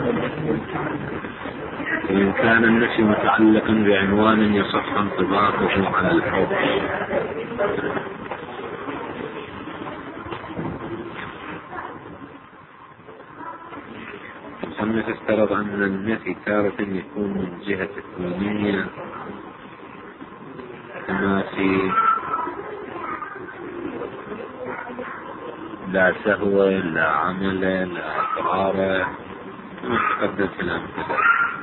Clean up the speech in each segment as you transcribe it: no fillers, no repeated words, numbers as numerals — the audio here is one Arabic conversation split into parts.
وإن كان النفي متعلقا بعنوان يصح انطباقه على الحكم. المصنف افترض أن النفي تارة يكون من جهة الكونية، كما في لا سهو لا عمل لا إقرار متقدم في الأمثلة،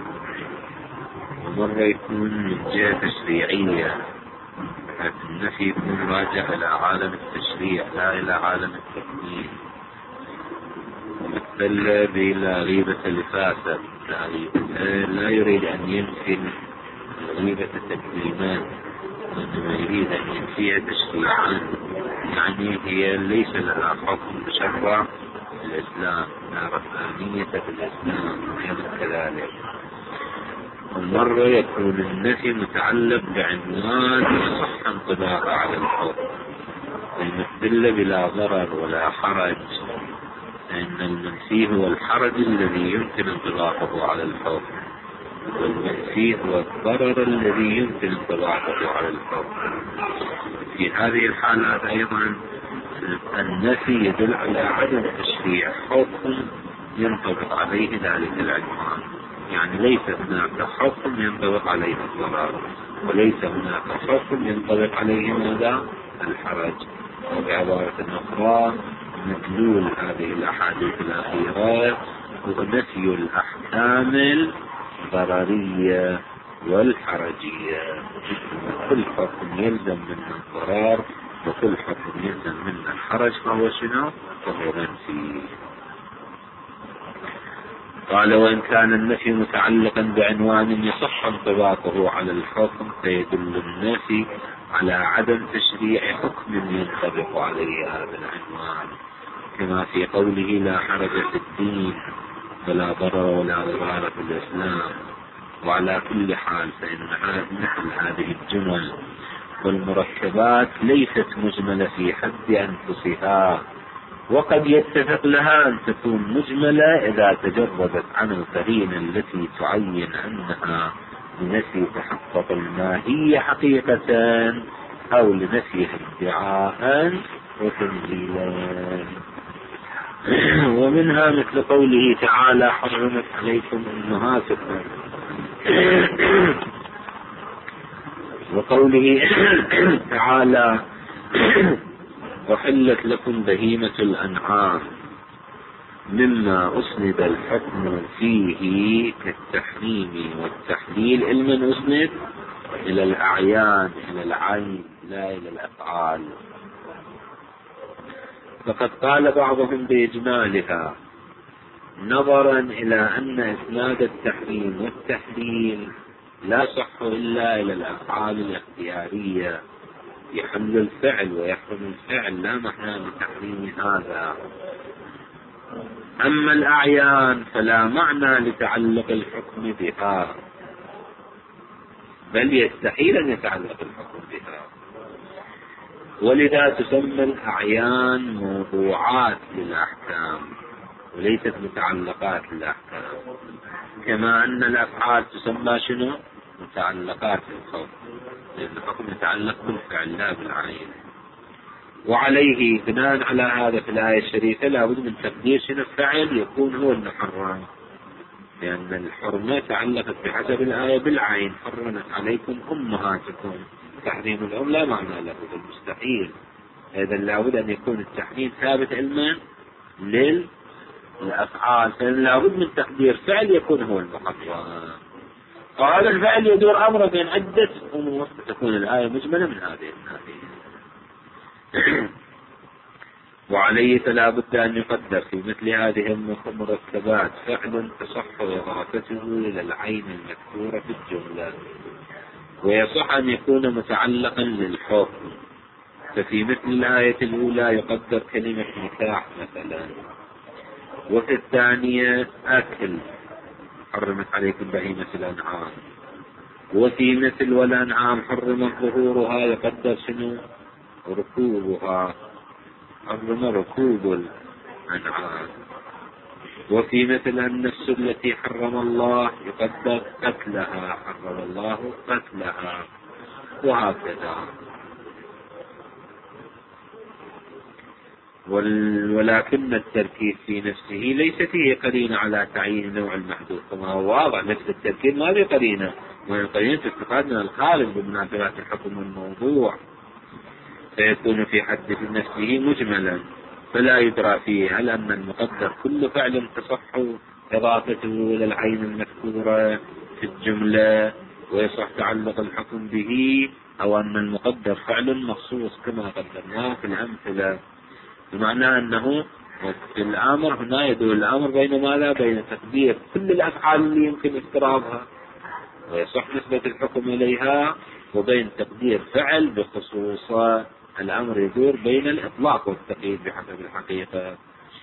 ومرة يكون من جهة تشريعية، النفي يكون راجع إلى عالم التشريع لا إلى عالم التكوين، مثل بلا غيبة لفاسد، لا يريد أن ينفي الغيبة تكوينا، وإنما يريد أن ينفيها تشريعا، يعني هي ليس لها حكم بشرع الإسلام، لا رفانية في الإسلام كذلك. ومرة يكون النفي متعلق بعنوان يصح انطباقه على الحكم، المثل بلا ضرر ولا حرج، فإن المنفي هو الحرج الذي يمكن انطباقه على الحكم، والمنفي هو الضرر الذي يمكن انطباقه على الحكم. في هذه الحالات أيضا النفي يدل على عدم تشريع حكم ينطبق عليه ذلك العنوان، يعني ليس هناك حكم ينطبق عليه الضرر، وليس هناك حكم ينطبق عليه ماذا؟ الحرج. وبعبارة أخرى مدلول هذه الأحاديث الأخيرة هو نفي الأحكام الضررية والحرجية، كل حكم يلزم منه الضرر وكل حكم يلزم منه الحرج فهو شنو؟ فهو منفي. قال وإن كان النفي متعلقا بعنوان يصح انطباقه على الحكم فيدل النفي على عدم تشريع حكم ينطبق عليه هذا العنوان، كما في قوله لا حرج في الدين ولا ضرر ولا ضرار في الإسلام. وعلى كل حال فإن مثل هذه الجمل والمركبات ليست مجملة في حد أنفسها، وقد يتفق لها أن تكون مجملة إذا تجردت عن القرينة التي تعين أنها لنفي تحقق الماهية حقيقة أو لنفي ادعاء وتنزيلا. ومنها مثل قوله تعالى حرمت عليكم أمهاتكم، وقوله تعالى وحلت لكم بهيمة الأنعام، مما أسند الحكم فيه كالتحريم والتحليل علما أسند إلى الأعيان إلى العين لا إلى الأفعال. فقد قال بعضهم بإجمالها نظرا إلى أن إسناد التحريم والتحليل لا صح إلا إلى الأفعال الاختيارية، يحل الفعل ويحرم الفعل، لا معنى لتحريم هذا. أما الأعيان فلا معنى لتعلق الحكم بها، بل يستحيل أن يتعلق الحكم بها، ولذا تسمى الأعيان موضوعات للأحكام وليست متعلقات للأحكام، كما أن الأفعال تسمى شنو؟ متعلقات الحكم، لأن الحكم يتعلق بالفعل لا بالعين. وعليه بناء على هذا في الآية الشريفة لابد من تقدير شنو الفعل يكون هو المحرم، لأن الحرمة تعلقت بحسب الآية بالعين، حرمت عليكم أمهاتكم، تحريم الأم لا معنى له بالمستحيل، إذا لابد أن يكون التحريم ثابت علما للأفعال، فإن لابد من تقدير فعل يكون هو المحرم، وهذا الفعل يدور أمره بين عدة أمور تكون الآية مجملة من هذه الناحية. وعليه فلا بد أن يقدر في مثل هذه المركبات فعل تصح إضافته إلى العين المذكورة في الجملة، ويصح أن يكون متعلقا للحكم، ففي مثل الآية الأولى يقدر كلمة نكاح مثلا، وفي الثانية أكل حرمت عليكم بهيمة الأنعام، وفي مثل والأنعام حرمت ظهورها يقدر شنو؟ ركوبها، حرم ركوب الأنعام. وفي مثل النفس التي حرم الله يقدر قتلها، حرم الله قتلها، وهكذا. ولكن التركيب في نفسه ليس فيه قرينة على تعيين نوع المحدود، كما هو واضح. نفس التركيب ما في قرينة، والقرينة استفاد من الخالق بمناسبات الحكم والموضوع، فيكون في حد نفسه مجملا، فلا يدرى فيه هل أن المقدر كل فعل تصح إضافته إلى العين المذكورة في الجملة ويصح تعلق الحكم به، أو أن المقدر فعل مخصوص كما قدرناه في الأمثلة. بمعنى أنه في الأمر هنا يدل الأمر بين ماذا؟ بين تقدير كل الأفعال اللي يمكن اضطرابها ويصح نسبة الحكم إليها، وبين تقدير فعل بخصوص. الأمر يدور بين الإطلاق والتقييد بحسب الحقيقة.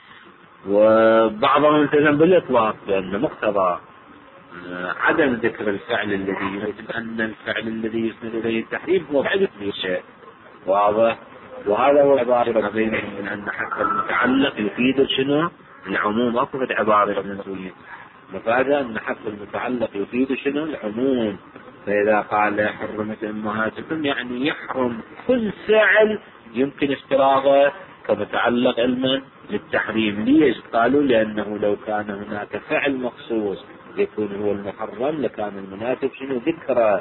وبعضهم التزم بالإطلاق لأن مقتضى عدم ذكر الفعل الذي يثبت أن الفعل الذي يسند إليه التحريم هو فعل شيء واضح. وهذا هو عبارة بينهم من أن حق المتعلق يفيد شنو؟ العموم. أقصد عبارة من المسؤولين مفادة أن حق المتعلق يفيد شنو؟ العموم. فإذا قال حرمت أمهاتكم يعني يحرم كل فعل يمكن افتراضه كمتعلق علما للتحريم. ليش؟ قالوا لأنه لو كان هناك فعل مخصوص يكون هو المحرم لكان المناسب شنو؟ ذكره.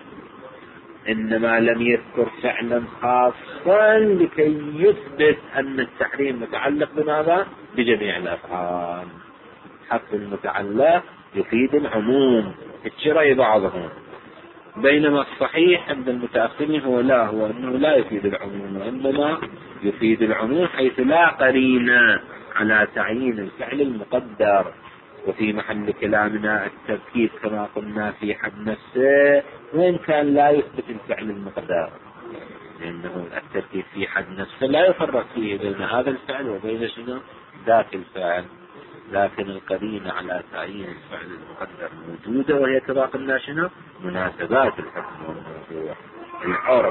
إنما لم يذكر فعلا خاصا لكي يثبت أن التحريم متعلق بماذا؟ بجميع الأفعال. حق المتعلق يفيد العموم اتشري بعضهم، بينما الصحيح عند المتأخرين هو أنه لا يفيد العموم، وإنما يفيد العموم حيث لا قرينة على تعيين الفعل المقدر. وفي محل كلامنا التركيب كما قلنا في حد نفسه، وإن كان لا يثبت الفعل المقدر، لأنه التركيب في حد نفسه لا يفرق فيه بين هذا الفعل وبين شنو؟ ذاك الفعل. لكن القرينة على تعيين الفعل المقدر موجودة، وهي كما قلنا شنو؟ مناسبات الحكم والموضوع. العرف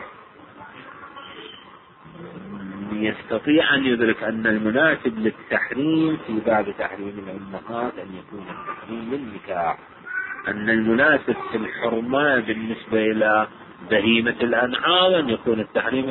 يستطيع أن يدرك أن المناسب للتحريم في باب تحريم الأمهات أن يكون التحريم للنكاح، أن المناسب في الحرمة بالنسبة إلى بهيمة الأنعام أن يكون التحريم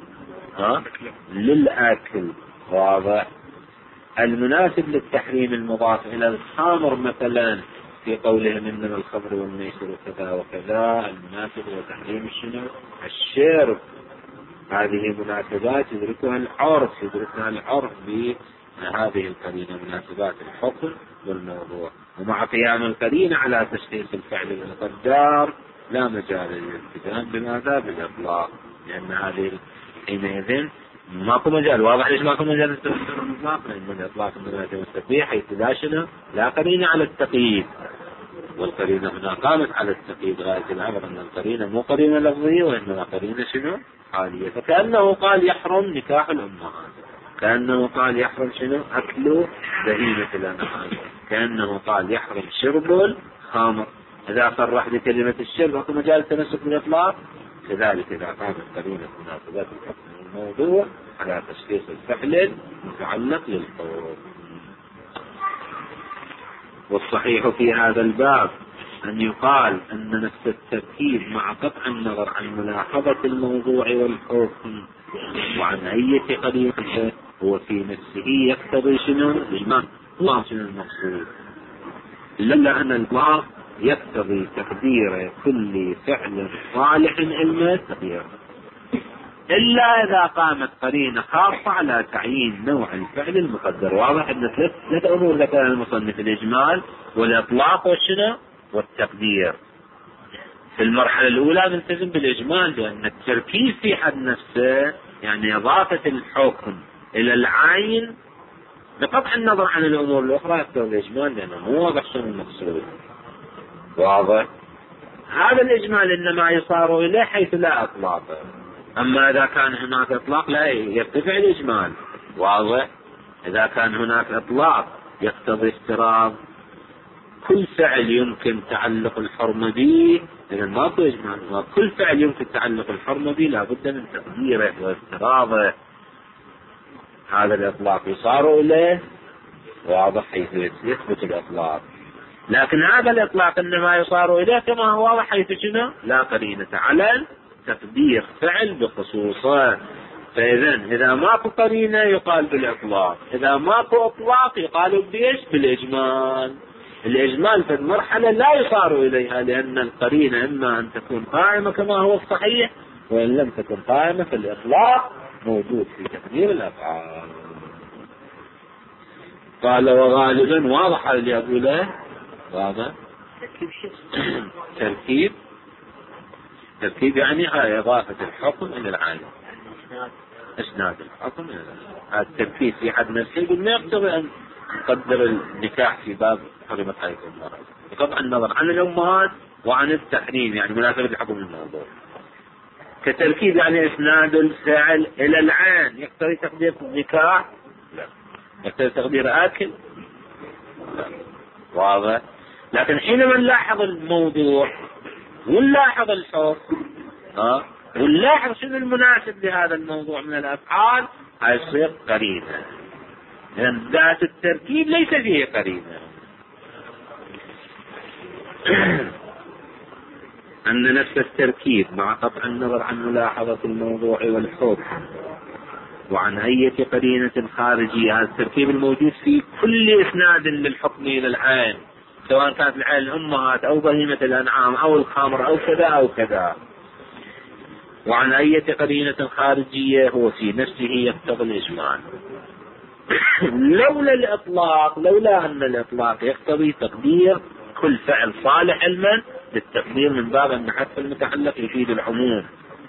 للأكل. واضح. المناسب للتحريم المضاف إلى الخمر مثلا في قولهم إنما الخمر والميسر وكذا وكذا، المناسب هو تحريم شنو؟ الشرب. هذه مناسبات يدركها العرف بهذه القرينة، مناسبات الحكم والموضوع. ومع قيام القرينة على تشخيص الفعل المقدر لا مجال للالتزام بماذا؟ بالإطلاق، لأن هذه حينئذ ماكو مجال. واضح ليش ماكو مجال للإطلاق؟ لأن الإطلاق إنما يتمسك حيث لا قرينة على التقييد، والقرينة هنا قامت على التقييد. غاية الأمر أن القرينة مو قرينة لفظية وإنما قرينة شنو؟ حالية. فكأنه قال يحرم نكاح الأمهات، كأنه قال يحرم شنو؟ أكل بهيمة الأنعام، كأنه قال يحرم شرب الخمر. إذا صرح بكلمة الشرب أكو مجال تمسك بالإطلاق. كذلك إذا قامت قرينة مناسبات الحكم الموضوع على تشخيص الفعل المتعلق للحكم. والصحيح في هذا الباب أن يقال أن نفس التركيب مع قطع النظر عن ملاحظة الموضوع والحكم وعن أي قرينة هو في نفسه يقتضي شنو؟ الإجمال. الله شنو المقصود؟ إلا أن الإطلاق يقتضي تقدير كل فعل صالح علم تقديره، إلا إذا قامت قرينة خاصة على تعيين نوع الفعل المقدر. واضح أن ثلاث أمور ذكرها المصنف: الإجمال والإطلاق والتقدير. في المرحلة الأولى نلتزم بالإجمال، لأن التركيز في حد نفسه يعني إضافة الحكم إلى العين بقطع النظر عن الأمور الأخرى يقتضي الإجمال، لأنه مو واضح شنو المقصود. واضح. هذا الإجمال إنما يصار إليه حيث لا إطلاق، أما إذا كان هناك إطلاق لا يرتفع الإجمال. واضح. إذا كان هناك إطلاق يقتضي افتراض كل فعل يمكن تعلق الحرمة به، إذا ماكو إجمال. وكل فعل يمكن تعلق الحرمة به لابد من تقديره وافتراضه. هذا الإطلاق يصار إليه واضح، حيث يثبت الإطلاق. لكن هذا الإطلاق إنما يصار إليه كما هو واضح، حيث شنو؟ لا قرينة على تقدير فعل بخصوصه. فإذا إذا ماكو قرينة يقال بالإطلاق، إذا ماكو إطلاق يقال بإيش؟ بالإجمال. الإجمال في المرحلة لا يصار إليها، لأن القرينة إما أن تكون قائمة كما هو الصحيح، وإن لم تكن قائمة فالإطلاق موجود في تقدير الأفعال. قال وغالبا، واضح اللي أقوله؟ واضح. تركيب يعني إضافة الحكم إلى العالم، إسناد الحكم إلى العالم. هذا التركيب في حد نفسه ما يقتضي أن نقدر النكاح في باب حرمت عليكم المرأة، بقطع النظر عن الأمهات وعن التحريم، يعني مناسبة الحكم الموضوع. كتركيب يعني إسناد الفعل إلى العين، يقتضي تقدير النكاح؟ لا. يقتضي تقدير آكل؟ لا. واضح. لكن حينما نلاحظ الموضوع ونلاحظ الحكم ونلاحظ شنو المناسب لهذا الموضوع من الأفعال، هيصير قرينة. لأن ذات التركيب ليس فيه قرينة. أن نفس التركيب مع قطع النظر عن ملاحظة الموضوع والحكم وعن أي قرينة خارجية، هذا التركيب الموجود في كل إسناد للحكم إلى العين، سواء كانت العين الأمهات أو بهيمة الأنعام أو الخمر أو كذا أو كذا، وعن أي قرينة خارجية هو في نفسه يقتضي الإجمال. لولا أن الإطلاق يقتضي تقدير كل فعل صالح علما للتقدير من باب أن حذف المتعلق يفيد العموم،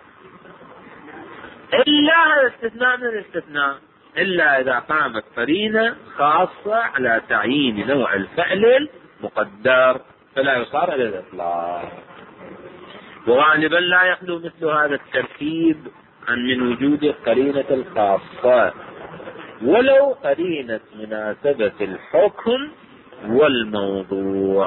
إلا استثناء من الاستثناء، إلا إذا قامت قرينة خاصة على تعيين نوع الفعل المقدر فلا يصار إلى الإطلاق. وغالبا لا يخلو مثل هذا التركيب من وجود القرينة الخاصة، ولو قرينة مناسبة الحكم والموضوع.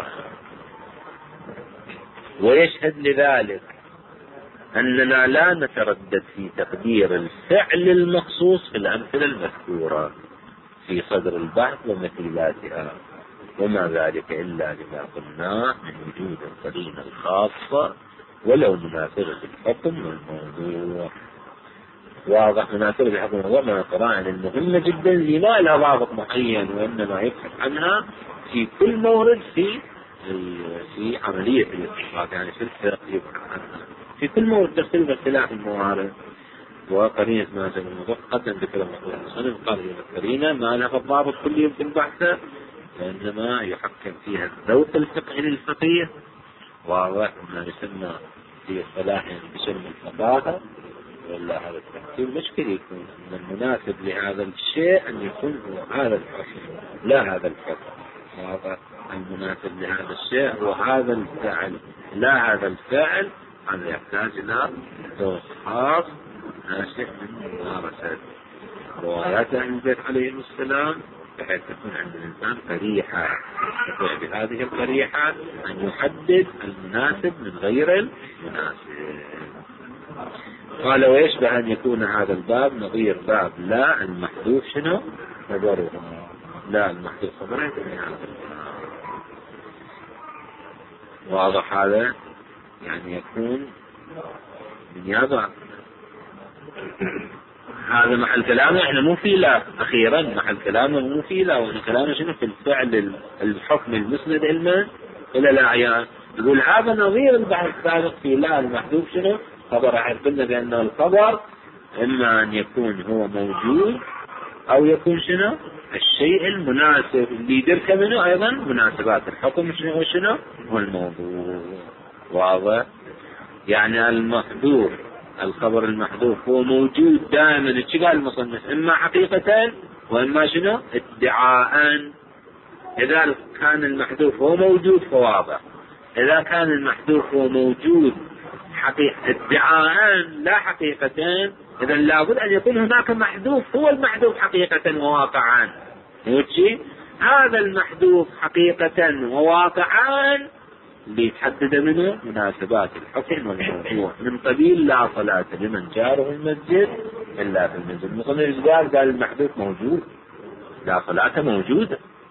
ويشهد لذلك أننا لا نتردد في تقدير الفعل المخصوص في الأمثلة المذكورة في صدر البحث ومثيلاتها، وما ذلك إلا لما قلناه من وجود القرينة الخاصة ولو مناسبة الحكم والموضوع. واضح. مناسبة الحكم والموضوع من القرائن المهمة جدا، لا لها ضابط معين، وإنما يبحث عنها في كل مورد في عملية الاستخراج، يعني في الفقه يبحث عنها في كل مورد تختلف اختلاف الموارد. وقرينة مناسبة الموضوع قد ذكر المصنف قال هي القرينة ما لها الضابط كل يمكن بحثه، وإنما يحكم فيها الذوق الفقهي للفقيه، واضح ما يسمى في اصطلاح بسم الفقاهة. ولا هذا الترتيب مشكل يكون أن المناسب لهذا الشيء أن يكون هو هذا الحكم لا هذا الحكم، واضح. المناسب لهذا الشيء هو هذا الفعل لا هذا الفعل. هذا يحتاج إلى ذوق خاص ناشئ من ممارسة روايات أهل البيت عليهم السلام، بحيث تكون عند الإنسان قريحة يستطيع بهذه القريحة أن يحدد المناسب من غير المناسب. قال ويشبه أن يكون هذا الباب نظير باب لا المحذوف شنو خبره، لا المحذوف خبره. واضح هذا، يعني يكون بنيابة. هذا محل كلامه، احنا مو في لا اخيرا محل كلامه مو في لا، واحنا كلامه شنو في الفعل الحكم المسند علما الى الاعيان. يقول هذا نظير البحث السابق في لا المحذوف شنو خبر. قلنا بان الخبر اما ان يكون هو موجود او يكون شنو الشيء المناسب اللي يدرك منه ايضا مناسبات الحكم شنو هو الموضوع. واضح. يعني المحذوف الخبر المحذوف هو موجود دائما. ايش قال المصنف؟ اما حقيقة واما شنو ادعاء. اذا كان المحذوف هو موجود فواضح، اذا كان المحذوف هو موجود ادعاء لا حقيقة، اذا لابد ان يكون هناك محذوف هو المحذوف حقيقة وواقعا. هذا المحذوف حقيقة وواقعا ليتحدد منه مناسبات الحكم والموضوع، من قبيل لا صلاة لمن جاره المسجد إلا في المسجد. المصنف قال المحذوف موجود، لا صلاة موجودة،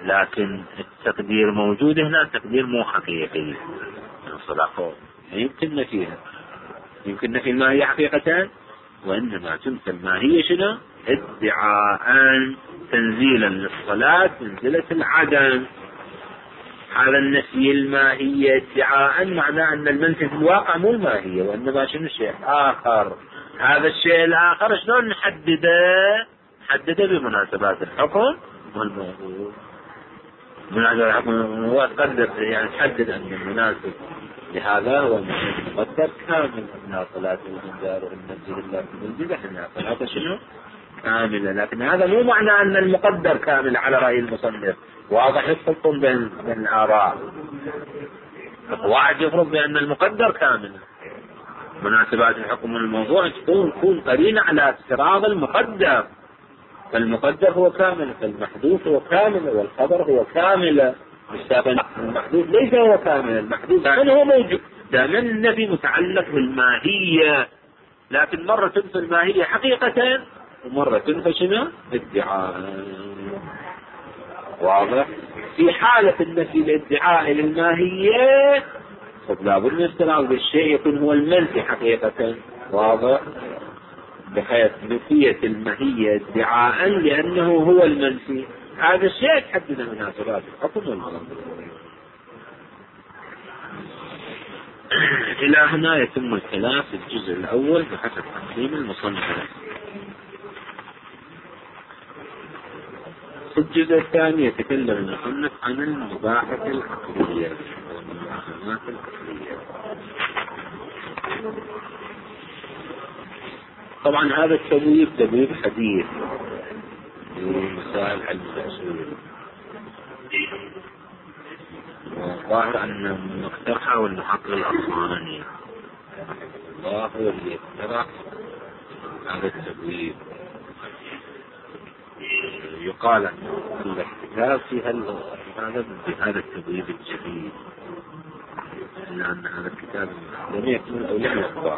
لكن التقدير موجود هنا، التقدير مو حقيقي. الصداقة يمكن نفيها، يمكن نفي الماهية حقيقة، وإنما تنفي الماهية شنو؟ ادعاء تنزيلا للصلاة منزلة العدم. هذا النفي الماهية ادعاء معناه أن المنفي في الواقع مو الماهية، وإنما شنو شيء آخر. هذا الشيء الآخر شلون نحدده؟ نحدده بمناسبات الحكم والموضوع. مناسبة الحكم والموضوع تقدر يعني تحدد أن المناسب لهذا هو المقدر كامل. إنها صلاة الإنذار والمنزل الله في المنزل، إنها صلاة شنو؟ كاملة. لكن هذا مو معنى أن المقدر كامل على رأي المصنف. واضح الخلط بين الآراء. واحد يفرض بأن المقدر كامل، مناسبات الحكم والموضوع تكون قرينة على افتراض المقدر، فالمقدر هو كامل، فالمحدوث هو كامل، والخبر هو كامل. المحدوث ليس هو كامل، المحدوث دائما هو موجود. دائما النفي متعلق بالماهية، لكن مرة تنفي الماهية حقيقة، ومرة تنفي شنو؟ ادعاء. واضح؟ في حالة النفي الادعاء للماهية لابد من استناد بالشيء يكون هو المنفي حقيقة. واضح؟ بحيث نفيت الماهية ادعاء لأنه هو المنفي. هذا الشيء تحدد مناسبات الحكم والموضوع. إلى هنا يتم الكلام في الجزء الأول بحسب تقسيم المصنف. في الجزء الثاني يتكلم المصنف عن المباحث العقلية والمحاكمات العقلية. طبعا هذا التبويب تبويب حديث في مسائل علم الأصول، والظاهر أن مقترحه والمحقق الأصفهاني الله هو اللي اقترح هذا التبويب. يقال أن الكتاب في هذا التبويب الجديد، لأن هذا الكتاب لم يكمل أو لم يطبع.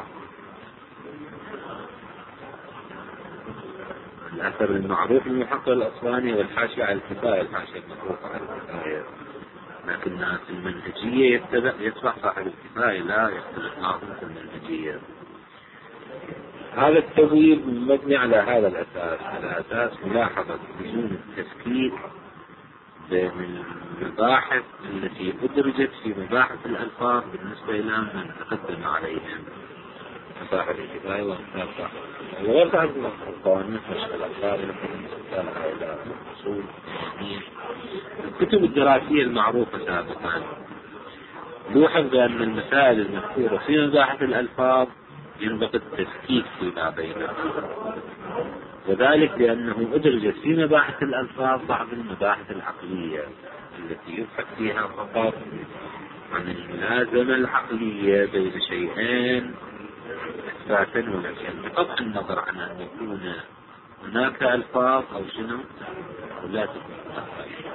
الأثر المعروف المحقق الأصفهاني والحاشية على الكفاية، الحاشية المعروفة على الكفاية، لكن الناس المنهجية يتبع صاحب الكفاية، لا يختلف معهم في المنهجية. هذا التبويب مبني على هذا الأساس، على أساس ملاحظة لزوم التفكيك بين المباحث التي أدرجت في مباحث الألفاظ بالنسبة إلى من تقدم عليهم صاحب الكفاية وأمثال صاحب الكفاية، وغير صاحب القوانين مشكل الألفاظ مثل هؤلاء الأصول القوانين. الكتب الدراسية المعروفة سابقا لوحظ بأن المسائل المذكورة في مباحث الألفاظ ينبغي التفكيك فيما بينها، وذلك لأنه أدرجت في مباحث الألفاظ بعض المباحث العقلية التي يبحث فيها فقط عن الملازمة العقلية بين شيئين إثباتا ونفيا، بقطع النظر عن أن يكون هناك ألفاظ أو شنو ولا تكون.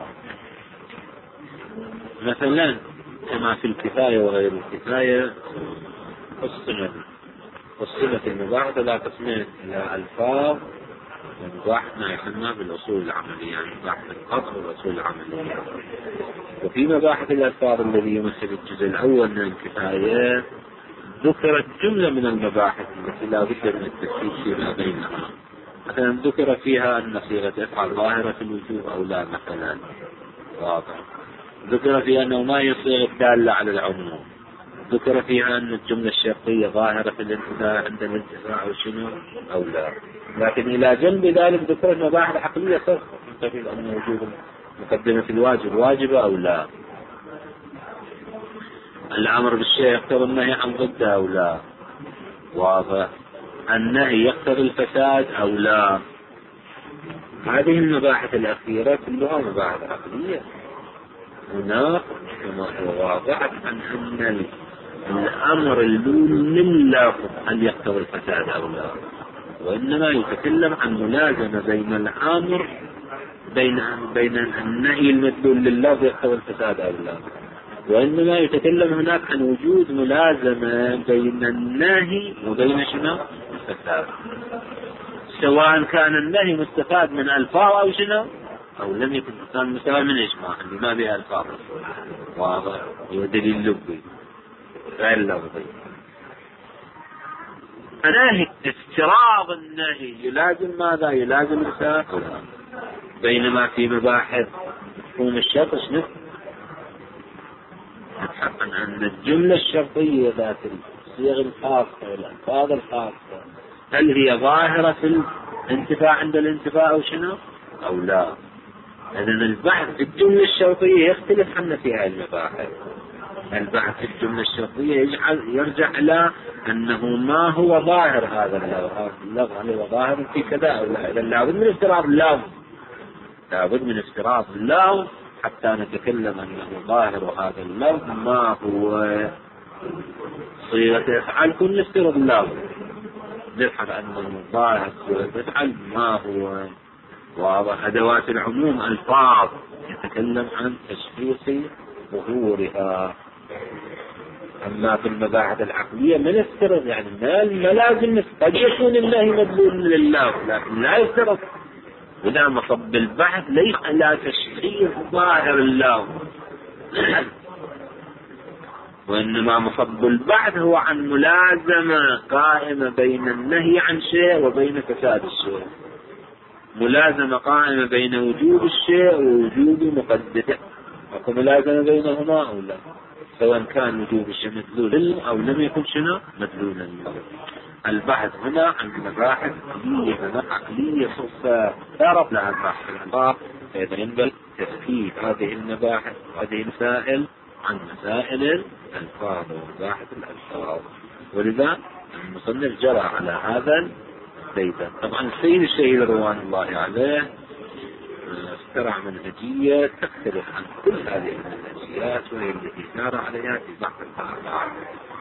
مثلا كما في الكفاية وغير الكفاية قسمت المباحث إلى قسمين، إلى ألفاظ ومباحث ما يسمى بالأصول العملية، يعني مباحث القطع والأصول العملية. وفي مباحث الألفاظ الذي يمثل الجزء الأول من الكفاية ذكرت جملة من المباحث التي لا بد من التفكيك فيما بينها. مثلا ذكر فيها أن صيغة أفعل ظاهرة في الوجوب أو لا مثلا، واضح. ذكر فيها أنه ما هي صيغة دالة على العموم. ذكر فيها أن الجملة الشرطية ظاهرة في الانتفاع عند الانتفاع أو شنو أو لا. لكن إلى جنب ذلك ذكرت مباحث عقلية صرف تفيد أن وجوب مقدمة الواجب واجبة أو لا، الأمر بالشيء يقتضي النهي عن ضده أو لا، واضح. النهي يقتضي الفساد أو لا. هذه المباحث الأخيرة كلها مباحث عقلية. هناك كما هو واضح أن الأمر اللون لا هل يقتضي الفساد أو لا، وإنما يتكلم عن ملازمة بين الأمر بين النهي المدلول لله يقتضي الفساد أو لا، وإنما يتكلم هناك عن وجود ملازمة بين النهي وبين شنو الفساد، سواء كان النهي مستفاد من ألفاظ أو شنو أو لم يكن كان مساوي من إجماع اللي ما بها ألفاظ واضح هو دليل لغوي غير لفظي. فنهي افتراض النهي يلازم ماذا؟ يلازم الساق، بينما في مباحث مفهوم الشرط شنو؟ نتحقق أن الجملة الشرطية ذات الصيغ الخاصة والألفاظ الخاصة هل هي ظاهرة في الانتفاع عند الانتفاع أو شنو؟ أو لا. إذن البحث في الجملة الشرطية يختلف عنا في هذه المباحث. البحث في الجملة الشرطية يرجع إلى أنه ما هو ظاهر هذا اللفظ، هل هو ظاهر في كذا أو لا. إذن لابد من افتراض اللفظ، لابد من افتراض اللفظ حتى نتكلم أنه ظاهر هذا اللفظ ما هو صيغة يفعل. كل نفترض اللفظ نبحث أنه ظاهر صيغة يفعل ما هو واضح. أدوات العموم ألفاظ يتكلم عن تشخيص ظهورها. أما في المباحث العقلية ما نفترض، يعني ما لازم، قد يكون النهي مدلول لله لكن لا يفترض. ولا مصب البحث ليس على تشخيص ظاهر الله وإنما مصب البحث هو عن ملازمة قائمة بين النهي عن شيء وبين فساد الشيء، ملازمة قائمة بين وجود الشيء ووجود مقدمه، أو ملازمة بينهما أو لا، سواء كان وجود الشيء مدلولا أو لم يكن شنو مدلولا. البحث هنا عن مباحث عقلية صفة تعرف لها البحث الأنظار، فإذا ينبغي تفكيك هذه المباحث وهذه المسائل عن مسائل الألفاظ ومباحث الألفاظ. ولذا المصنف جرى على هذا السيد. طبعا السيد الشهيد رضوان الله عليه اخترع منهجية تختلف عن كل هذه المنهجيات، وهي التي سار عليها في بحث الآثار،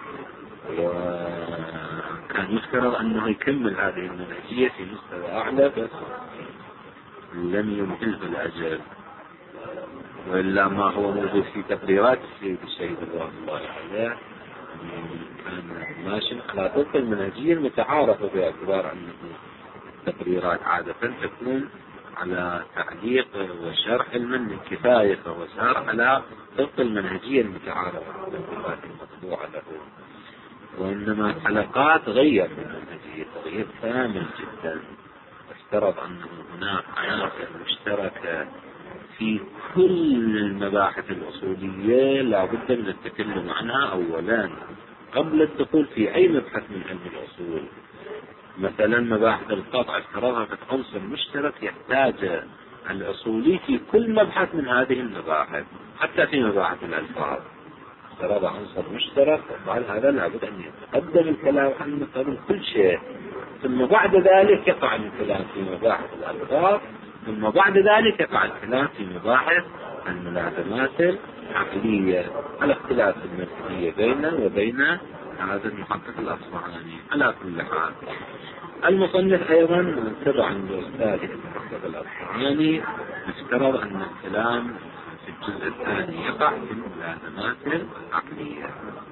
وكان يفترض أنه يكمل هذه المنهجية في مستوى أعلى، بس لم يمهله الأجل، وإلا ما هو موجود في تقريرات السيد الشهيد رضوان الله عليه كان ماشي على طرق المنهجية المتعارفة، باعتبار أن التقريرات عادة تكون على تعليق وشرح المن كفاية، فهو سار على طرق المنهجية المتعارفة التقريرات المطبوعة له. وإنما الحلقات غير من المنهجية تغيير كامل جدا، افترض أنه هناك عناصر مشتركة في كل المباحث الأصولية لا بد من التكلم عنها أولا قبل الدخول في أي مبحث من علم الأصول. مثلا مباحث القطع افترضها في عنصر مشترك يحتاج الأصولي في كل مبحث من هذه المباحث، حتى في مباحث الألفاظ افترض عنصر مشترك، وقال هذا لابد أن يتقدم الكلام عنه قبل كل شيء، ثم بعد ذلك يقع الكلام في مباحث الألفاظ، ثم بعد ذلك يقع الكلام في مباحث الملازمات العقلية على اختلاف المرتبية بينه وبين هذا المحقق الأصفهاني. على كل حال المصنف أيضا سر عند الأستاذ المحقق الأصفهاني افترض أن الكلام في الجزء الثاني يقع في الملازمات العقلية.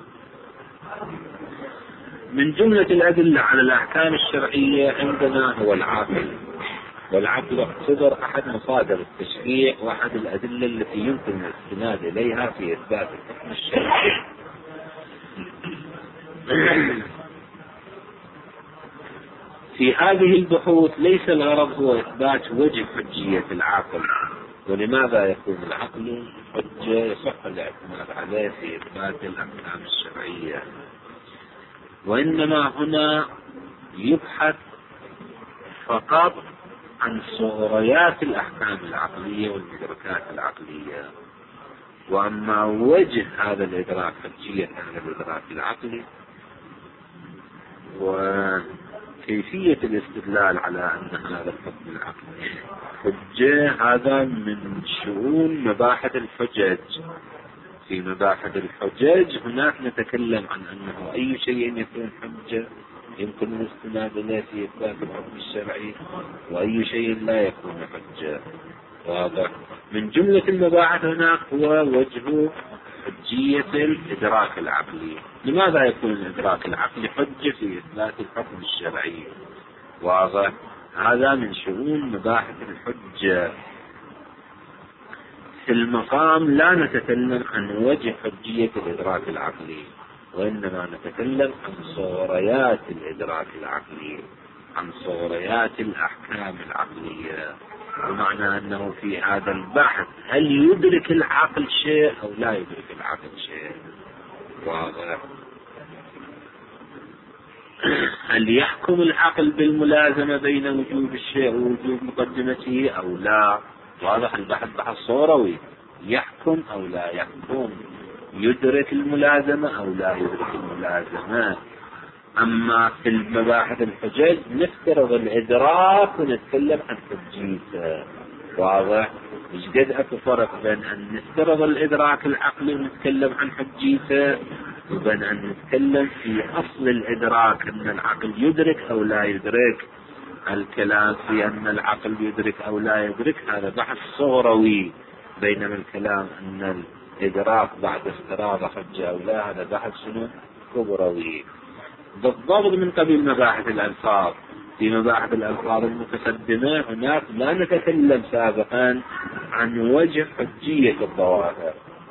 من جملة الأدلة على الأحكام الشرعية عندنا هو العقل، والعقل يعتبر أحد مصادر التشريع وأحد الأدلة التي يمكن الاستناد إليها في إثبات الحكم الشرعي. في هذه البحوث ليس الغرض هو إثبات وجه حجية العقل، ولماذا يكون العقل حجة يصح الاعتماد عليه في إثبات الأحكام الشرعية، وإنما هنا يبحث فقط عن صغريات الأحكام العقلية والمدركات العقلية. وأما وجه هذا الإدراك، حجية هذا الإدراك العقلي وكيفية الاستدلال على أن هذا الحكم العقلي حجة، هذا من شؤون مباحث الحجج. في مباحث الحجج هناك نتكلم عن أنه أي شيء يكون حجة يمكن الاستناد إليه في إثبات الحكم الشرعي، وأي شيء لا يكون حجة. واضح؟ من جملة المباحث هناك هو وجه حجية الإدراك العقلي. لماذا يكون الإدراك العقلي حجة في إثبات الحكم الشرعي؟ واضح؟ هذا من شؤون مباحث الحجة. في المقام لا نتكلم عن وجه حجية الإدراك العقلي، وإنما نتكلم عن صوريات الإدراك العقلي، عن صوريات الأحكام العقلية. بمعنى أنه في هذا البحث هل يدرك العقل شيء أو لا يدرك العقل شيء؟ واضح؟ هل يحكم العقل بالملازمة بين وجوب الشيء ووجوب مقدمته أو لا؟ واضح؟ البحث بحث صوروي، يحكم أو لا يحكم، يدرك الملازمة أو لا يدرك الملازمة. أما في المباحث الحجج نفترض الإدراك ونتكلم عن حجيته. واضح؟ مش قد أكو فرق بين أن نفترض الإدراك العقلي ونتكلم عن حجيته، وبين أن نتكلم في أصل الإدراك أن العقل يدرك أو لا يدرك. الكلام في أن العقل يدرك أو لا يدرك هذا بحث صغروي، بينما الكلام أن الإدراك بعد افتراض حجة أو لا هذا بحث شنو؟ كبروي. بالضبط من قبيل مباحث الألفاظ. في مباحث الألفاظ المتقدمة هناك لا نتكلم سابقا عن وجه حجية الظواهر.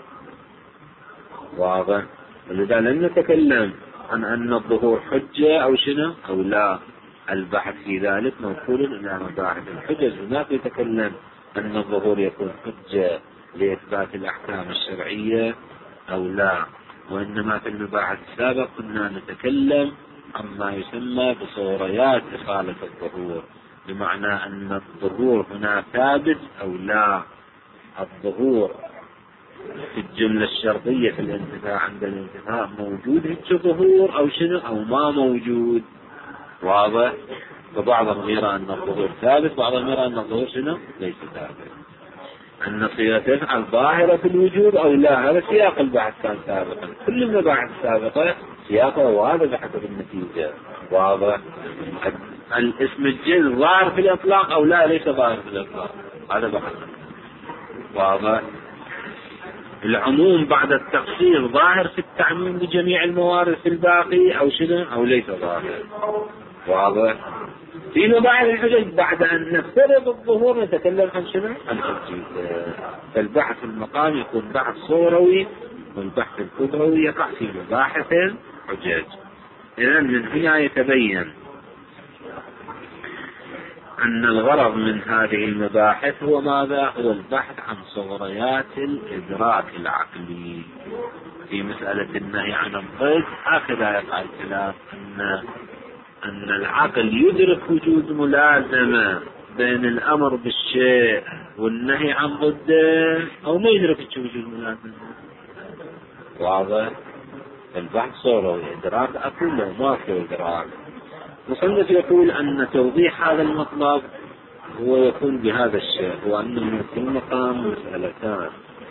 واضح؟ ولذا لن نتكلم عن أن الظهور حجة أو شنو أو لا. البحث في ذلك موصول إلى مباحث الحجج. هناك يتكلم أن الظهور يكون حجة لإثبات الأحكام الشرعية أو لا. وإنما في المباحث السابق كنا نتكلم عما يسمى بصوريات إخالة الظهور، بمعنى أن الظهور هنا ثابت أو لا. الظهور في الجملة الشرطية في الانتفاع عند الانتفاع موجود هيك ظهور أو شنو أو ما موجود. واضح؟ فبعضهم يرى أن الظهور ثابت، بعضهم يرى أن الظهور شنو ليس ثابت. أن صيغة تفعل ظاهرة في الوجود أو لا. هذا سياق البحث كان سابقا. كل المباحث السابقة سياقه واضح بحسب النتيجة. واضح؟ الاسم الجنس ظاهر في الإطلاق أو لا ليس ظاهر في الإطلاق، هذا بحث. واضح؟ العموم بعد التقصير ظاهر في التعميم لجميع الموارد في الباقي أو شنو أو ليس ظاهر. واضح؟ في مباحث الحجج بعد أن نفترض الظهور نتكلم عن شنو؟ عن حجيته. فالبحث المقام يكون بحث صوروي، والبحث الكبروي يقع في مباحث الحجج. إذن من هنا يتبين أن الغرض من هذه المباحث هو ماذا؟ هو البحث عن صوريات الإدراك العقلي. في مسألة النهي عن الضد هكذا يقع الكلام أن العقل يدرك وجود ملازمة بين الأمر بالشيء والنهي عن ضده، أو ما يدرك وجود ملازمة. واضح؟ البحث صوره إدراك أقول له ما في إدراك. مصنف يقول أن توضيح هذا المطلب هو يكون بهذا الشيء، وأنه في المقام مسألتان.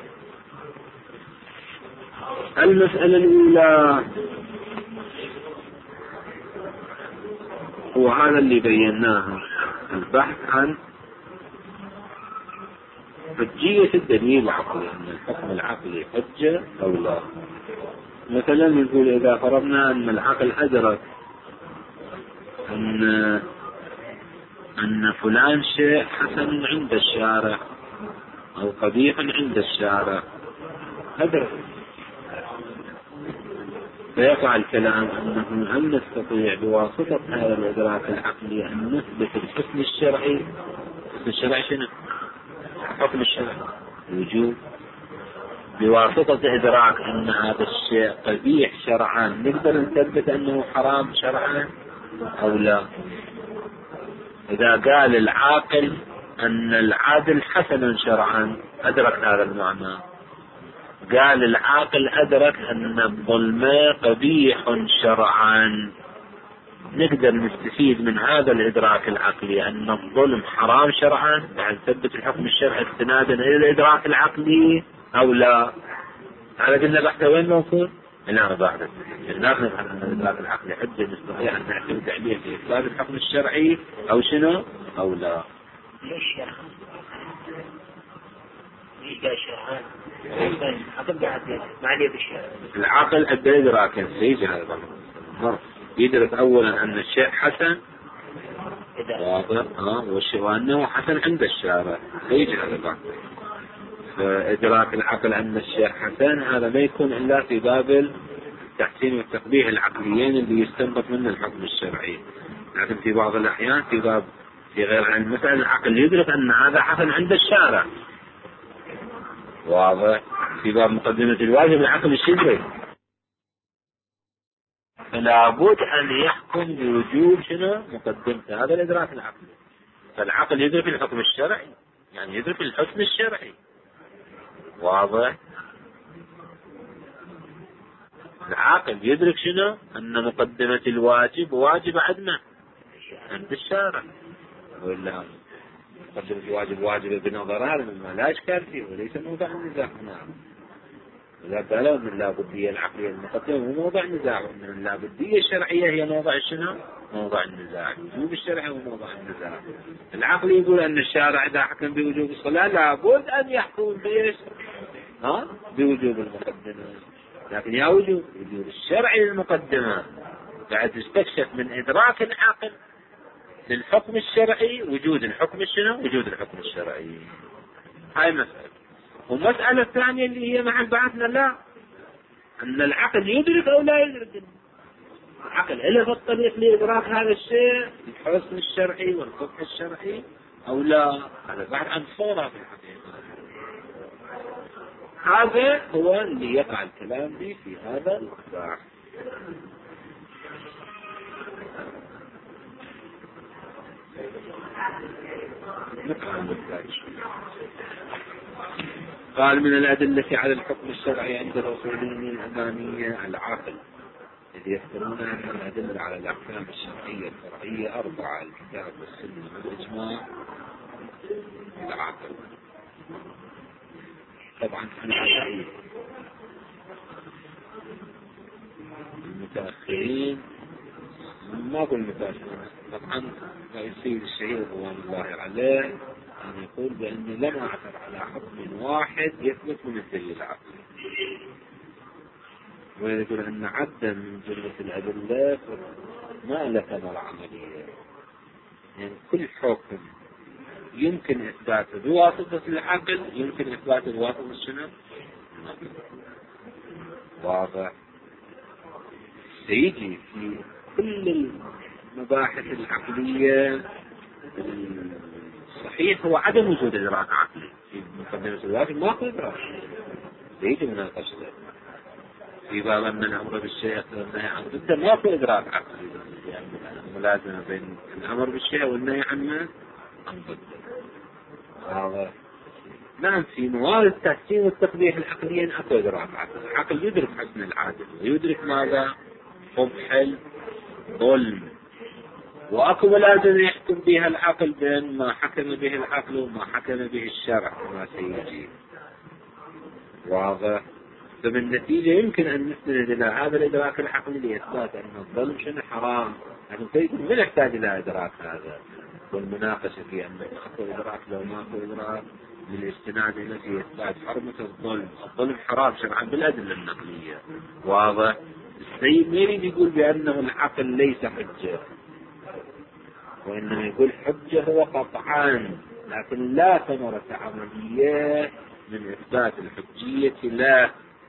المسألة الأولى هو هذا اللي بيناه، البحث عن حجية الدليل العقلي، أن الحكم العقلي حجة أو لا. مثلا نقول إذا فرضنا أن العقل أدرك أن فلان شيء حسن عند الشارع أو قبيح عند الشارع، أدرك، فيقع الكلام أنه هل نستطيع بواسطة هذا الإدراك العقلي أن نثبت الحكم الشرعي؟ الحكم الشرعي شنو؟ الحكم الشرعي الوجوب. بواسطة إدراك أن هذا الشيء قبيح شرعا نقدر نثبت أنه حرام شرعا أو لا؟ إذا قال العاقل أن العادل حسن شرعا أدرك هذا المعنى. قال العاقل أدرك أن الظلم قبيح شرعا، نقدر نستفيد من هذا الإدراك العقلي أن الظلم حرام شرعا، يعني نثبت الحكم الشرعي استنادا إلى الإدراك العقلي أو لا؟ هذا قلنا بحث وين موصول؟ هنا بحث الناس نفهم أن الإدراك العقلي حجة نستطيع أن نعتمد عليه في إثبات الحكم الشرعي أو شنو أو لا. ليش يا أخي؟ ليش قال شرعان؟ أطبق ما عليه بالشرع. العقل أدى إدراكا سيجي هذا الأمر، يدرك أولا أن الشيء حسن واضح وأنه حسن عند الشارع، سيجي هذا الأمر. فإدراك العقل أن الشيء حسن هذا ما يكون إلا في باب التحسين والتقبيح العقليين اللي يستنبط منه الحكم الشرعي. لكن في بعض الأحيان في غير عن مثلا العقل يدرك أن هذا حسن عند الشارع، واضح؟ في باب مقدمة الواجب العقل مش يدرك، فلا بد أن يحكم بوجوب شنو مقدمته، هذا الإدراك العقلي. فالعقل يدرك الحكم الشرعي، يعني يدرك الحكم الشرعي، واضح؟ العاقل يدرك شنو؟ أن مقدمة الواجب واجب عدمه عند الشارع، ولا مقدمة الواجب واجب بنظر هذا مما لا إشكال فيه وليس موضع النزاع. نعم، إذا قالوا أن اللابدية العقلية المقدمة هو موضع النزاع، وأن اللابدية الشرعية هي موضع شنو؟ موضع النزاع. الوجوب الشرعي هو موضع النزاع. العقل يقول أن الشارع إذا حكم بوجوب الصلاة لابد أن يحكم بإيش؟ بوجوب المقدمة. لكن يا وجوب الشرعي للمقدمة بعد استكشف من إدراك العقل للحكم الشرعي وجود الحكم الشنو؟ وجود الحكم الشرعي. هاي مسألة. والمسألة الثانية اللي هي مع بعثنا لا، أن العقل يدرك أو لا يدرك. العقل إله في الطريق لإدراك هذا الشيء الحكم الشرعي والحكم الشرعي أو لا، هذا بعد عن صورة في الحقيقة. هذا هو اللي يقع الكلام به في هذا البحث. قال من الأدلة على الحكم الشرعي عند الأصوليين الأمامية العقل، إذ يذكرون أن الأدلة على الأحكام الشرعية الفرعية 4: الكتاب والسنة والإجماع. العقل طبعا المتأخرين، ما أقول المتأخرين، طبعا السيد الشهيد رضوان الله عليه أن يقول بأنه لم أعثر على حكم واحد يثبت من الدليل العقلي، ويقول أن عدا من جملة الأدلة ما له ثمرة عملية. يعني كل حكم يمكن إثباته بواسطة العقل يمكن إثباته بواسطة شنو؟ واضح. سيجي في كل المباحث العقلية الصحيح هو عدم وجود إدراك عقلي في مقدمة الواجب، ماكو إدراك. سيجي من القصد في باب أن الأمر بالشيء والنهي عن ضده ماكو إدراك عقلي، يعني ملازمة بين الأمر بالشيء والنهي عنه عن ضده. هذا نعم في موارد التحسين والتقبيح العقليين أكو إدراك عقلي. العقل يدرك حسن العادل ويدرك ماذا؟ قبح الظلم، وأكو ملازمة يحكم بها العقل بين ما حكم به العقل وما حكم به الشرع كما سيجي. واضح. فبالنتيجة يمكن أن نستند إلى هذا الإدراك العقلي لإثبات أن الظلم شنو حرام، لكن سيكون من يحتاج إلى إدراك هذا والمناقشة في أن أكو إدراك لو ماكو إدراك للاستناد إلى في إثبات حرمة الظلم. الظلم حرام شرعا بالأدلة النقلية. واضح. السيد ما يريد يقول بأنه العقل ليس حجة، وإنما يقول حجة هو قطعان، لكن لا ثمرة عملية من إثبات الحجية لا،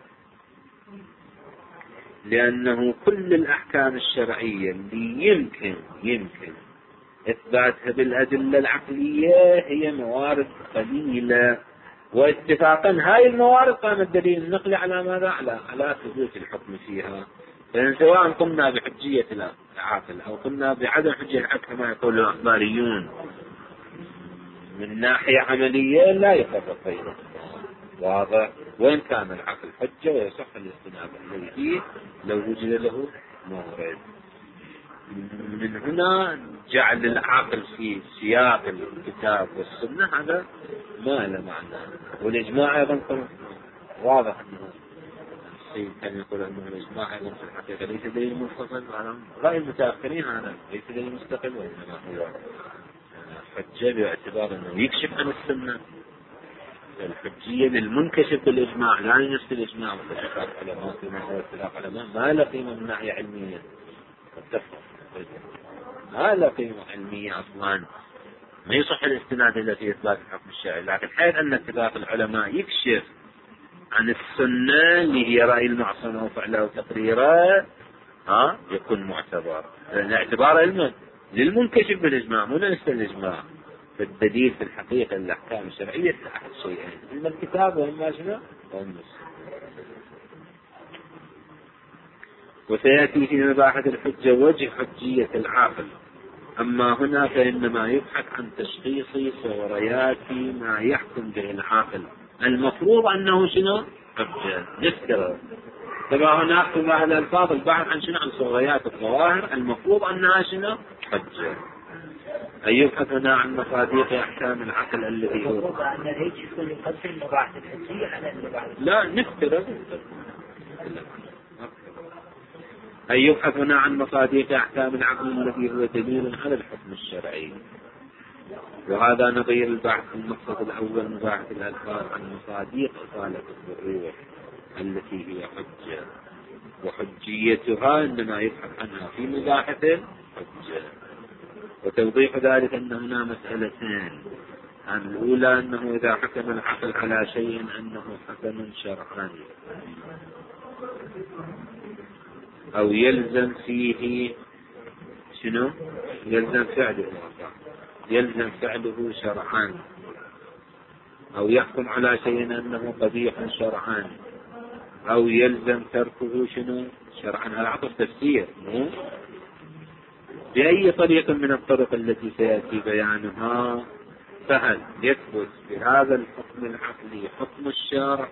لأنه كل الأحكام الشرعية اللي يمكن إثباتها بالأدلة العقلية هي موارد قليلة، واتفاقا هاي الموارد قام الدليل النقلي على ماذا؟ على ثبوت الحكم فيها. فإن سواء قمنا بحجية العقل أو قمنا بعدم حجية العقل كما يقول الأخباريون من ناحية عملية لا يفرق بينهم. واضح. وإن كان العقل حجة ويصح الاستناد إليه لو وجد له مورد. من هنا جعل العقل في سياق الكتاب والسنة هذا ما له معنى. والإجماع أيضا واضح أنه السيد كان يقول أنه الإجماع أيضا في الحقيقة ليس دليل مستقل على رأي المتأخرين، هذا ليس دليل مستقل وإنما هو حجة باعتبار أنه يكشف عن السنة. الحجية للمنكشف بالإجماع لا ينسي الإجماع واتفاق علماء فيما هو اتفاق علماء ما له قيمة من ناحية علمية. ما له قيمة علمية أصلا ما يصح الاستناد إلا في إثبات الحكم الشرعي، لكن حيث أن اتفاق العلماء يكشف عن السنة اللي هي رأي المعصوم أو فعله أو تقريره يكون معتبر، لأن اعتبار للمنكشف بالإجماع مو نفس الإجماع. فالدليل في الحقيقة الأحكام الشرعية أحد شيئين، إما الكتاب وإما شنو؟ وسيأتي في مباحث الحجة وجه حجية العاقل. أما هنا فإنما يبحث عن تشخيص صوريات ما يحكم به العاقل، المفروض أنه شنو؟ حجة. نذكر طبعا هناك في بعض الألفاظ البحث عن شنو؟ عن صوريات الظواهر، المفروض أنها شنو؟ حجة. أي يبحث هنا عن مصادق أحكام العقل الذي هو أن هيك يكون يقدم مباحث الحجية على المباحث. لا نذكر أن يبحث هنا عن مصادق أحكام العقل الذي هو دليل على الحكم الشرعي. وهذا نظير البحث في المقصد الأول مباحث الألفاظ عن مصادق إصالة الروح التي هي حجة، وحجيتها إنما يبحث عنها في مباحث الحجة. وتوضيح ذلك أن هنا مسألتين، الأولى أنه إذا حكم العقل على شيء أنه حكم شرعا أو يلزم فيه شنو؟ يلزم فعله شرعا، أو يحكم على شيء أنه قبيح شرعا، أو يلزم تركه شنو؟ شرعا. هذا عطف تفسير بأي طريقة من الطرق التي سيأتي بيانها. فهل يثبت بهذا الحكم العقلي حكم الشارع؟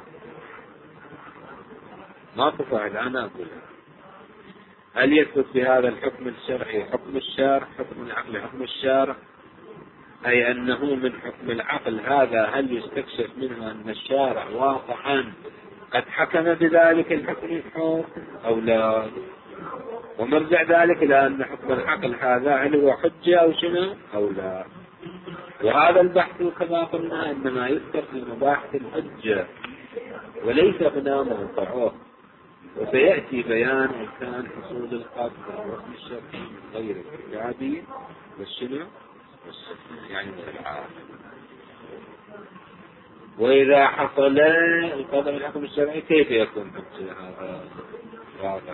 ما تفعل أنا أقولها. هل يثبت بهذا الحكم الشرعي حكم الشارع، حكم العقل حكم الشارع، أي أنه من حكم العقل هذا هل يستكشف منه أن الشارع واقعا قد حكم بذلك الحكم أو لا؟ ومرجع ذلك إلى أن حكم العقل هذا هل هو حجة أو شنو أو لا. وهذا البحث كما قلنا إنما يذكر في مباحث الحجة وليس هنا موضعه. وسيأتي بيان إمكان حصول القبض والحكم الشرعي من غير الكتابي والشنو يعني العام. وإذا حصل القبض بالحكم الشرعي كيف يكون حجة؟ هذا واضح.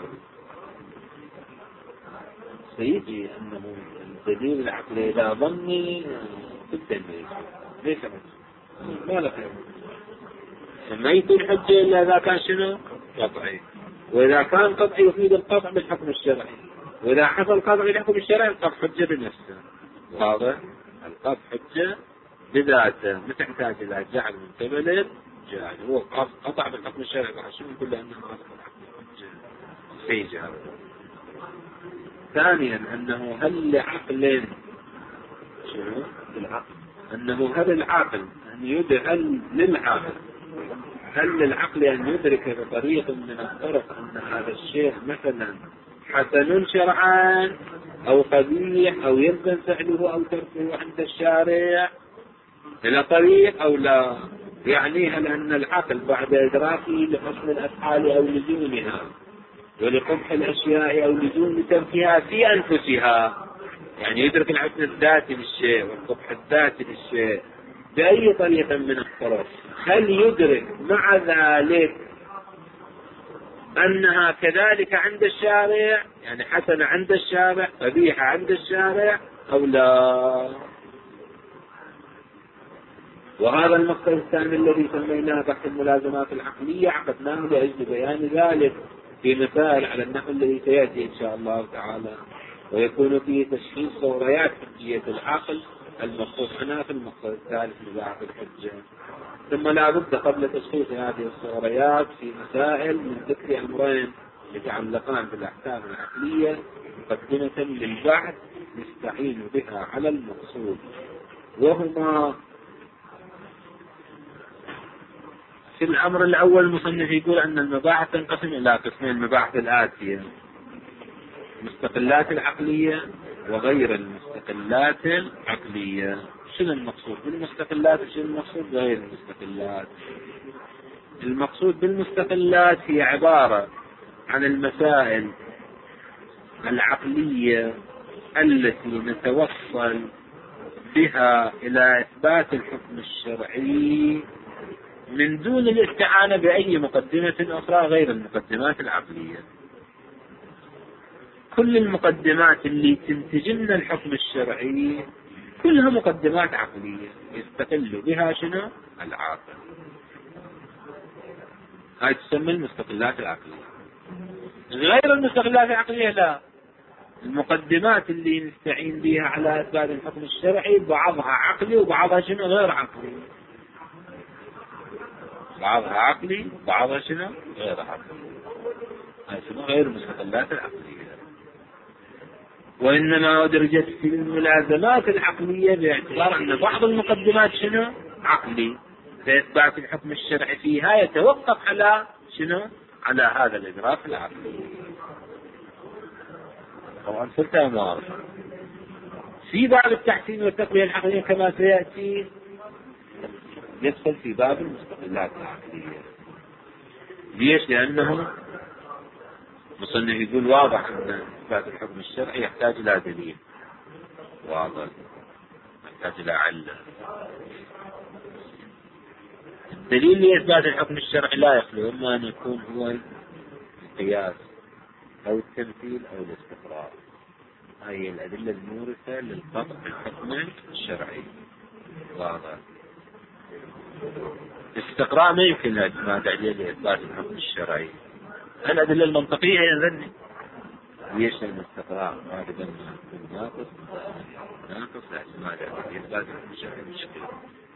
سيجي أنه الدليل العقلي إذا ظني بالتنمية ليس حجة، ما لك ما يكون حجة إلا إذا كان شنو قطعي، وإذا كان قطعي يفيد القطع بالحكم الشرعي، وإذا حصل قطع بالحكم الشرعي القطع حجة بنفسه. واضح؟ القطع حجة بذاته، ما تحتاج إلى جعل من قبل جعل، هو قطع بالحكم الشرعي شو نقول أنه قطع بالحكم سيجي. ثانيا أنه هل لعقل شنو العقل أنه هل العقل أن يدعى للعقل هل للعقل أن يدرك بطريق من الطرق أن هذا الشيء مثلا حسن شرعا أو قبيح أو يلزم فعله أو تركه عند الشارع إلى طريق أو لا؟ يعني هل أن العقل بعد إدراكه لحسن الأفعال أو لزومها ولقبح الأشياء أو لزوم تركها في أنفسها، يعني يدرك الحسن الذاتي للشيء والقبح الذاتي للشيء بأي طريقة من الطرق، هل يدرك مع ذلك أنها كذلك عند الشارع، يعني حسنة عند الشارع قبيحة عند الشارع أو لا؟ وهذا المقصد الثاني الذي سميناه بحث الملازمات العقلية عقدناه لأجل بيان ذلك في مثال على النحو الذي سيأتي إن شاء الله تعالى، ويكون فيه تشخيص صوريات حجية العقل المقصود هنا في المقصد الثالث لبحث الحجة. ثم لا بد قبل تشخيص هذه الصوريات في مسائل من ذكر أمرين يتعلقان بالأحكام العقلية مقدمة للبحث نستعين بها على المقصود، وهما في الأمر الأول المصنف يقول أن المباحث تنقسم إلى قسمين، المباحث الآتية: المستقلات العقلية وغير المستقلات العقلية. شنو المقصود بالمستقلات وشنو المقصود بغير المستقلات؟ المقصود بالمستقلات هي عبارة عن المسائل العقلية التي نتوصل بها إلى إثبات الحكم الشرعي من دون الاستعانة بأي مقدمة أخرى غير المقدمات العقلية. كل المقدمات اللي تنتج لنا الحكم الشرعي كلها مقدمات عقلية يستقل بها شنو؟ العاقل. هاي تسمى المستقلات العقلية. غير المستقلات العقلية لا، المقدمات اللي نستعين بها على إثبات الحكم الشرعي بعضها عقلي وبعضها شنو؟ غير عقلي. بعضها عقلي وبعضها شنو؟ غير عقلي. هاي شنو؟ غير المستقلات العقلية. وإنما أدرجت في الملازمات العقلية باعتبار أن بعض المقدمات شنو؟ عقلي، فإثبات الحكم الشرعي فيها يتوقف على شنو؟ على هذا الإدراك العقلي. طبعا فلتها ما في باب التحسين والتقوية العقلية كما سيأتي يدخل في باب المستقلات العقلية. ليش؟ لأنه مصنف يقول واضح أن إثبات الحكم الشرعي يحتاج إلى دليل واضح، يحتاج إلى علة. الدليل لإثبات الحكم الشرعي لا يخلو إما أن يكون هو القياس أو التمثيل أو الاستقراء. هاي الأدلة المورثة للقطع بالحكم الشرعي واضح. الاستقراء ما يمكن الاعتماد عليه لإثبات الحكم الشرعي. الأدلة المنطقية يظن ليش الاستقراء ما بدنا نكون ناقص الاعتماد عليه لإثبات الحكم الشرعي مشكلة.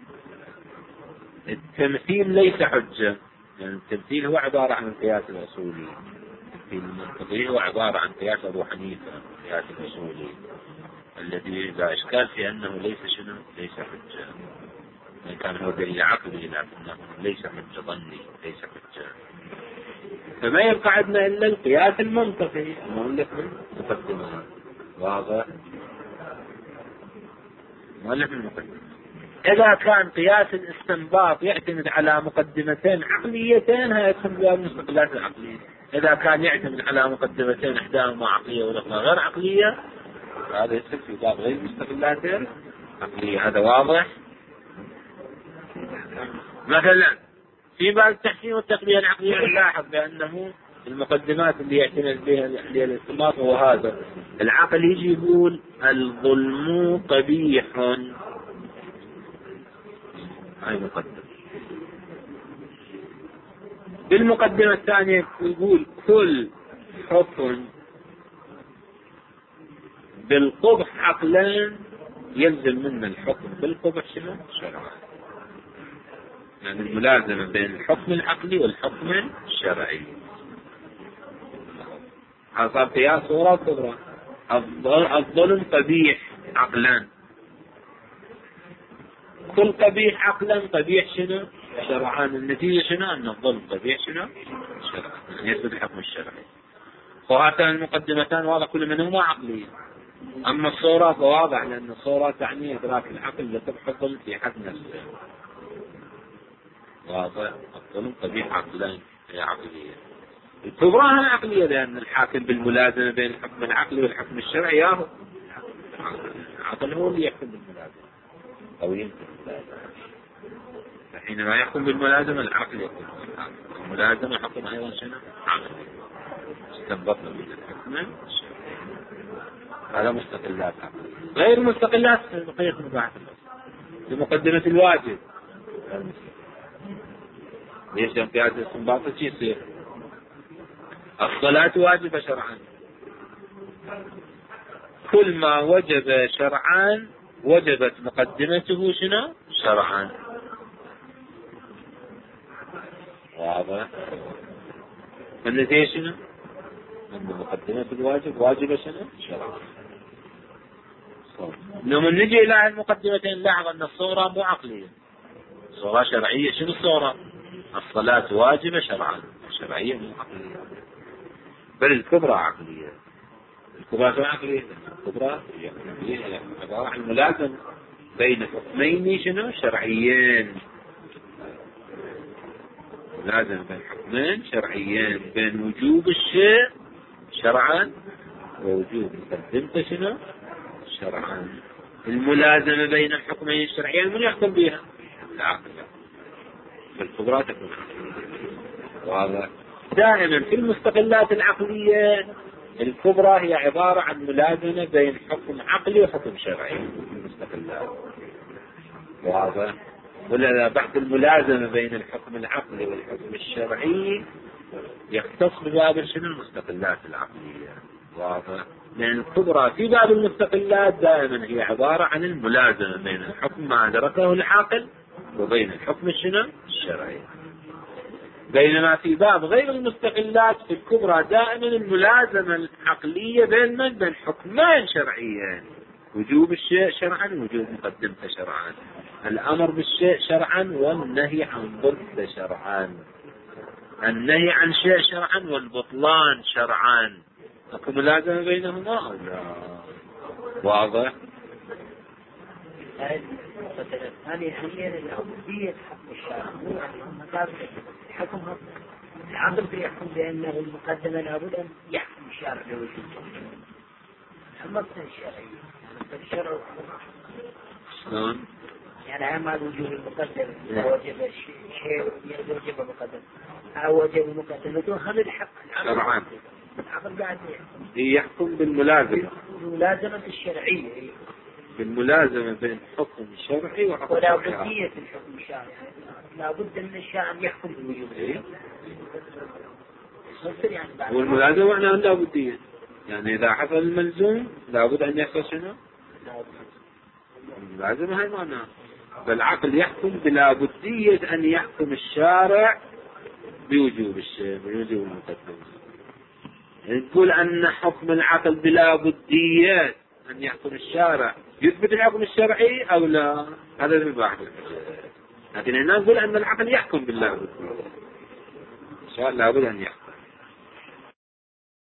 التمثيل ليس حجة، يعني التمثيل هو عبارة عن القياس الأصولي. التمثيل المنطقي هو عبارة عن قياس أبو حنيفة، القياس الأصولي الذي لا إشكال في أنه ليس شنو؟ ليس حجة. إن كان هو دليل عقلي لكنه ليس حجة ظني، ليس حجة. فما يبقى عندنا إلا القياس المنطقي مؤلف من مقدمة واضح، مؤلف من مقدمة. إذا كان قياس الاستنباط يعتمد على مقدمتين عقليتين هيدخل بها المستقلات العقلية. إذا كان يعتمد على مقدمتين إحداهما عقلية والأخرى غير عقلية هذا يدخل في باب غير المستقلات العقلية. هذا واضح. مثلا في باب التحسين والتقوية العقلية نلاحظ بأنه المقدمات اللي يعتمد بها الاستنباط هو هذا. العقل يجي يقول الظلم قبيح، هاي مقدمة. بالمقدمة الثانية يقول كل حكم بالقبح عقلا يلزم منا الحكم بالقبح شنو؟ شرعا. يعني الملازمة بين الحكم العقلي والحكم الشرعي. هذا صار قياس صورة كبرى. الظلم قبيح عقلا، كل قبيح عقلا قبيح شنو؟ شرعا. النتيجة شنو؟ أن الظلم قبيح شنو؟ شرعا، يعني يثبت الحكم الشرعي. وهاتان المقدمتان واضح كل منهما عقلية. أما الصورة فواضح لأن الصورة تعني إدراك العقل لقبح الظلم في حد نفسه. واضح. الظلم قبيح عقلا هي عقلية. الكبرى هي عقلية لأن الحاكم بالملازمة بين الحكم العقلي والحكم الشرعي ياهو العقل هو اللي يحكم بالملازمة أو ينكر الملازمة. فحينما يحكم بالملازمة العقل يحكم بالملازمة. الملازمة حكم أيضا شنو؟ عقلي استنبطنا من الحكم الشرعي. هذا مستقلات عقلية. غير مستقلات بقية مباحث بمقدمة الواجب. ليش يوم في هذا الاستنباط شو يصير؟ الصلاة واجبة شرعا. كل ما وجب شرعا وجبت مقدمته شنو؟ شرعا. واضح. النتيجة شنو؟ أن مقدمة الواجب واجبة شنو؟ شرعا. لما نجي إلى المقدمتين نلاحظ أن الصورة مو عقلية، صورة شرعية. شنو الصورة؟ الصلاة واجبة شرعا، شرعية مو عقلية. بل الكبرى عقلية. الكبرى شنو عقلية؟ الكبرى هي عبارة عن ملازمة بين حكمين شنو؟ شرعيين. ملازمة بين حكمين شرعيين، بين وجوب الشيء شرعا ووجوب مقدمته شنو؟ شرعا. الملازمة بين الحكمين الشرعيين من يحكم بها؟ العقل. فالكبرى تكون واضح. دائما في المستقلات العقلية الكبرى هي عبارة عن ملازمة بين حكم عقلي وحكم شرعي في المستقلات. واضح. ولا بحث الملازمة بين الحكم العقلي والحكم الشرعي يختص بباب شنو المستقلات العقلية. واضح. لأن الكبرى في باب المستقلات دائما هي عبارة عن الملازمة بين الحكم ما أدركه العاقل وبين الحكم الشرعي. بينما في باب غير المستقلات في الكبرى دائما الملازمة العقلية بين حكمين شرعيين، وجوب الشيء شرعا ووجوب مقدمته شرعا، الأمر بالشيء شرعا والنهي عن ضده شرعا، النهي عن شيء شرعا والبطلان شرعا. اكو ملازمة بينهما او لا؟ واضح. هذه أهمية العبودية حق الشرع، مو يعني حكمها العقل بيحكم بأنه المقدمة لابد أن يحكم الشرع بوجوده. أما الشرعي يعني الشرع شلون؟ يعني أما وجود المقدم وجب شيء وجب مقدم أو وجب مقدمته هم الحق شرعا. العقل قاعد يحكم بالملازمة، بالملازمة الشرعية، بالملازمة بين حكم شرعي وحكم ولا شرعي. بدية في الحكم الشرعي، لا بد من الشرع أن يحكم بالوجوب. والملازمة معناها لا بدية، يعني إذا حصل الملزوم لابد أن يحصل شنو؟ الملازمة هاي معناها. فالعقل يحكم بلا بدية أن يحكم الشارع بوجوب الشيء بوجوب المقدمة. يعني تقول أن حكم العقل بلا بدية أن يحكم الشارع يثبت الحكم الشرعي أو لا؟ هذا البحث. لكن هنا نقول أن العقل يحكم باللا بدية، لابد أن يحكم.